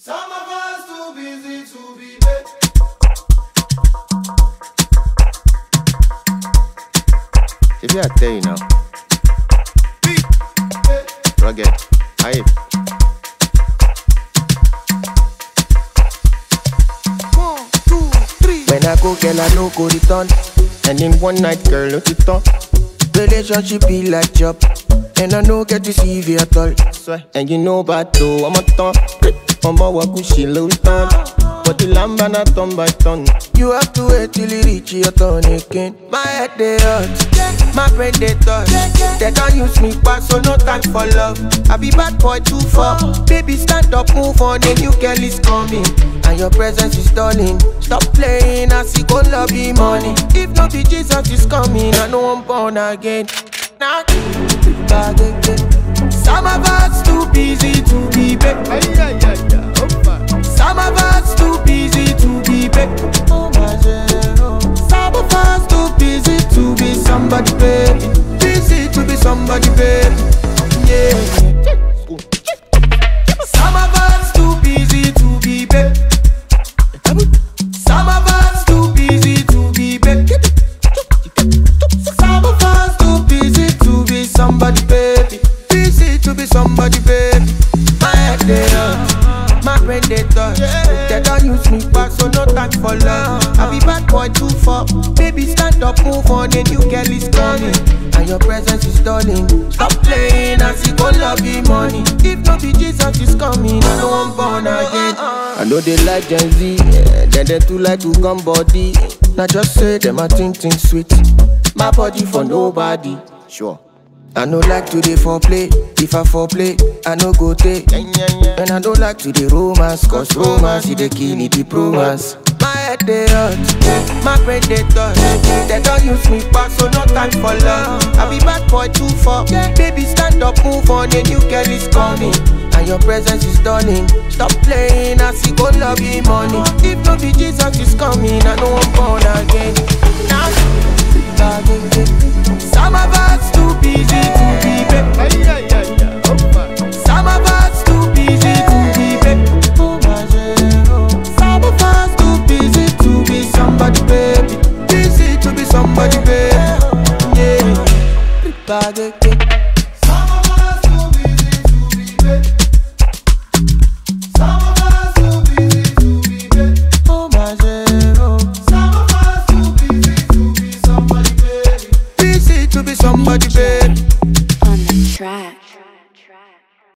Some of us too busy to be big. If I tell you now, rugged, hype. 1, 2, 3. When I go, girl, I no go return. And in one night, girl, no it on. Relationship be like job, and I no get to see you at all. Swear. And you know about though, I'm a ton. I'm a wakushi low ton. But the lamb and a ton by ton. You have to wait till you reach your turn again. My head they hurt, my brain they touch. They don't use me back, so no time for love. I be bad boy too far. Baby stand up, move on, a new girl is coming. And your presence is stalling. Stop playing, I see go love you money. If not be Jesus is coming, I know I'm born again. Now, some of us too busy to be back. Some of us too busy to be back. Some of us too busy to be somebody, baby. Busy to be somebody, baby. Yeah. Some of us too busy to be back. Some of us too busy to be back. Some of us too busy to be somebody, baby. Busy to be somebody, baby. My head they hurt, my brain they touch. They don't use me back, so no time for love. I be bad boy too far. Baby stand up, move on, a new girl is coming. And your presence is stalling. Stop playing, I see go love you money. If not be Jesus is coming, I know I'm born again. I know they like Gen Z, yeah. Then they too like to come body. Now just say them a think sweet. My body for nobody, sure. I no like to dey foreplay. If I foreplay, I no go take. And I don't like to dey romance, cause romance is the kill it, the romance. My head they hurt, my brain they touch. They don't use me back, so no time for love. I be bad boy too far. Baby stand up, move on, a new girl is coming. And your presence is stunning. Stop playing, I see go love you money. If not be Jesus is coming, I know I'm born again. Some of us too busy to be back. Some of us